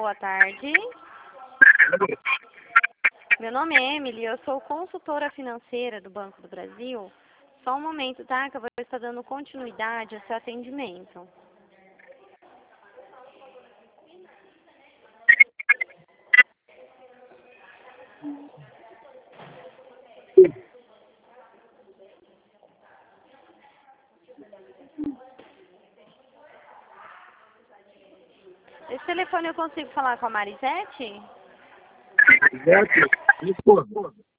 boa tarde. Meu nome é Emily, eu sou consultora financeira do Banco do Brasil. Só um momento, tá? Que eu vou estar dando continuidade ao seu atendimento. Esse telefone eu consigo falar com a Marisete? Marisete, minha esposa.